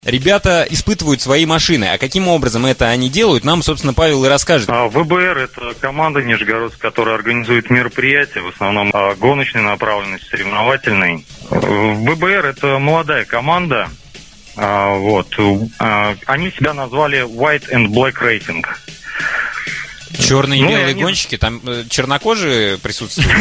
Ребята испытывают свои машины, а каким образом это они делают, нам, собственно, Павел и расскажет. ВБР — это команда нижегородская, которая организует мероприятия, в основном гоночной направленности, соревновательной. ВБР — это молодая команда, они себя назвали White and Black Racing. Черные и белые гонщики, там чернокожие присутствуют?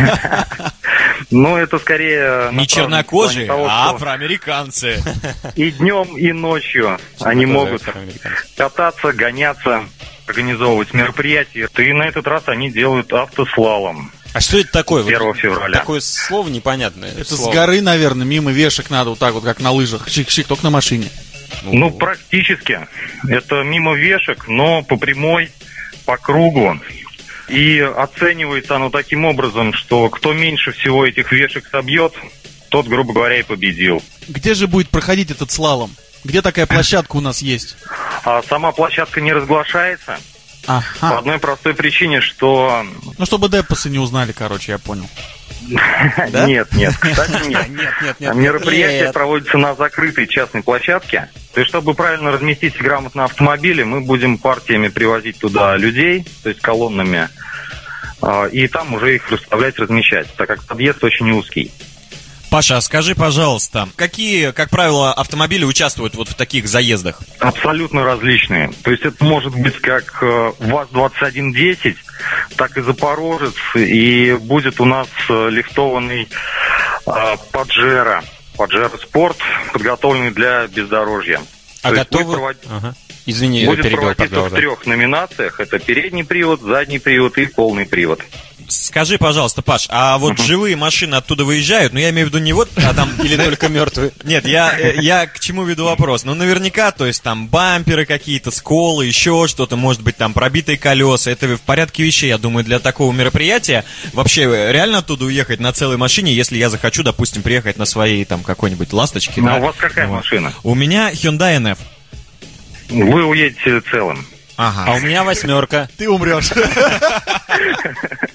Ну, это скорее... Не чернокожие, а афроамериканцы. И днем, и ночью они могут кататься, гоняться, организовывать мероприятия. И на этот раз они делают автослалом. А что это такое? 1 февраля. Такое слово непонятное. Это с горы, наверное, мимо вешек надо вот так вот, как на лыжах. Чик-чик, только на машине. Ну, практически. Это мимо вешек, но по прямой, по кругу. И оценивается оно таким образом, что кто меньше всего этих вешек собьет, тот, грубо говоря, и победил. Где же будет проходить этот слалом? Где такая площадка у нас есть? Сама площадка не разглашается. Ага. По одной простой причине, что... Ну, чтобы депосы не узнали, короче, я понял. Нет, кстати, нет. Мероприятие проводится на закрытой частной площадке. То есть, чтобы правильно разместить грамотно автомобили, мы будем партиями привозить туда людей, то есть колоннами, и там уже их расставлять, размещать, так как подъезд очень узкий. Паша, скажи, пожалуйста, какие, как правило, автомобили участвуют вот в таких заездах? Абсолютно различные. То есть это может быть как ВАЗ-2110, так и Запорожец, и будет у нас лифтованный Паджеро Спорт, подготовленный для бездорожья. А готовы? Извини, я будет проводиться в 3 номинациях. Это передний привод, задний привод и полный привод. Скажи, пожалуйста, Паш, а вот живые машины оттуда выезжают? Ну, я имею в виду не вот, а там... Или только мертвые? Нет, я к чему веду вопрос? Ну, наверняка, то есть там бамперы какие-то, сколы, еще что-то, может быть, там пробитые колеса. Это в порядке вещей, я думаю, для такого мероприятия. Вообще, реально оттуда уехать на целой машине, если я захочу, допустим, приехать на своей там какой-нибудь «Ласточке»? Ну, а у вас какая машина? У меня Hyundai NF. Вы уедете целым. Ага. А у меня 8. Ты умрешь.